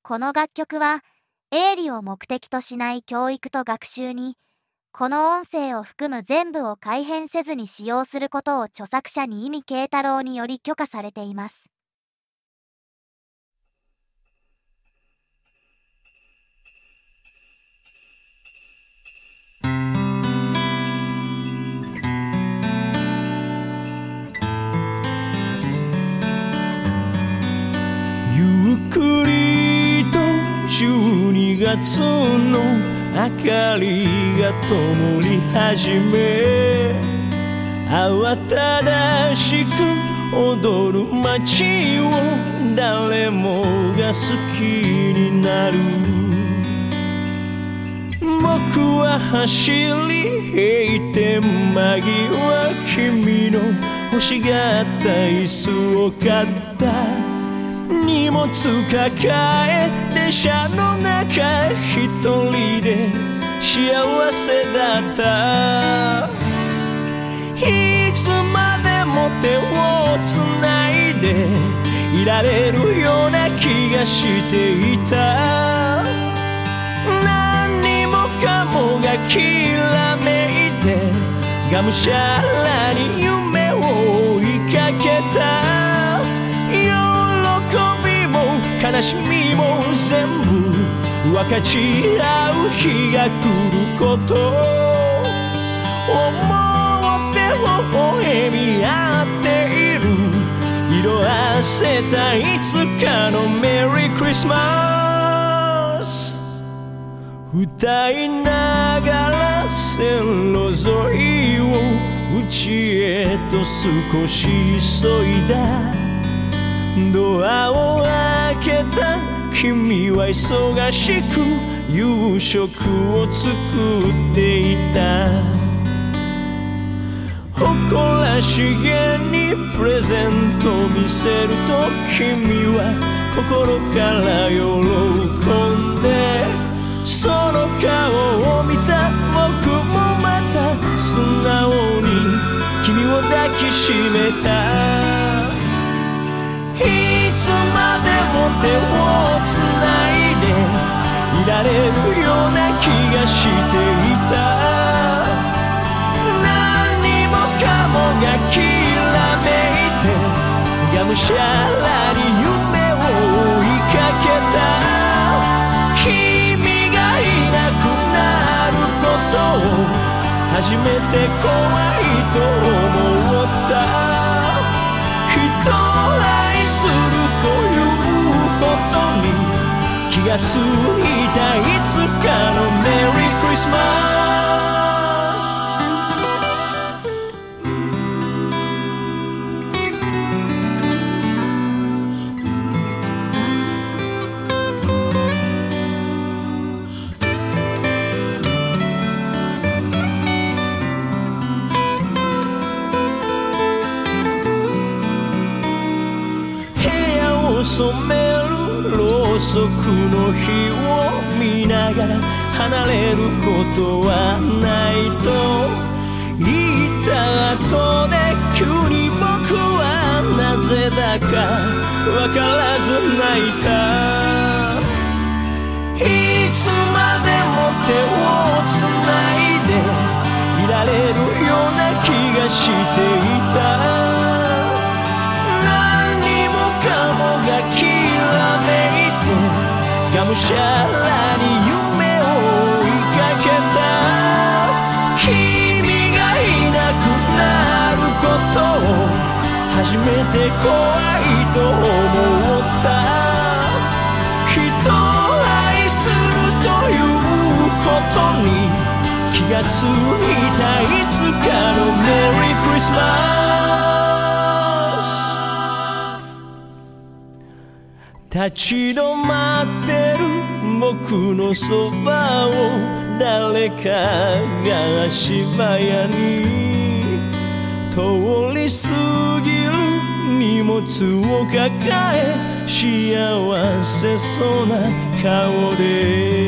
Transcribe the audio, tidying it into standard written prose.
この楽曲は営利を目的としない教育と学習に、この音声を含む全部を改変せずに使用することを著作者に意味慶太郎により許可されています。 ゆっくりと12月の明かりが灯り始め、慌ただしく踊る街を誰もが好きになる。僕は走り閉店間際、君の欲しがった椅子を買った。荷物抱え電車の中一人で幸せだった。いつまでも手をつないでいられるような気がしていた。何にもかもがきらめいて、がむしゃらに夢を追いかけた。悲しみも全部分かち合う日が来ること思って微笑み合っている。色あせたいつかのメリークリスマス。歌いながら線路沿いを家へと少し急いだ。ドアを開けた君は忙しく夕食を作っていた。誇らしげにプレゼントを見せると、君は心から喜んで、その顔を見た僕もまた素直に君を抱きしめた。いつまでも手をつないでいられるような気がしていた。何にもかもがきらめいて、がむしゃらに夢を追いかけた。君がいなくなることを初めて怖いと思った。人を愛するということに気がついたいつかのメリークリスマス。染めるろうそくの火を見ながら離れることはないと言った後で、急に僕はなぜだかわからず泣いた。いつまでも手をつないでいられるような気がしていた。がきらめいて、がむしゃらに夢を追いかけた。君がいなくなることを初めて怖いと思った。人を愛するということに気がついたいつかのメリークリスマス。立ち止まってる僕のそばを誰かが足早に通り過ぎる。荷物を抱え幸せそうな顔で